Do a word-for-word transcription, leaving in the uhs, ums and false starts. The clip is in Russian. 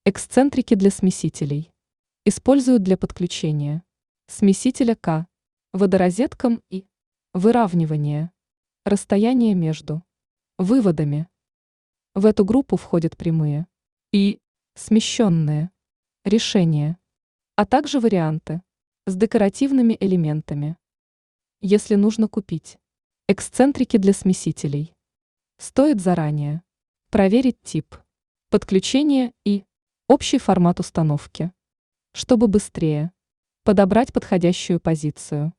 Эксцентрики для смесителей. Используют для подключения смесителя к водорозеткам и выравнивания расстояния между выводами. В эту группу входят прямые и смещенные решения, а также варианты с декоративными элементами. Если нужно купить эксцентрики для смесителей, стоит заранее проверить тип подключения и общий формат установки, чтобы быстрее подобрать подходящую позицию.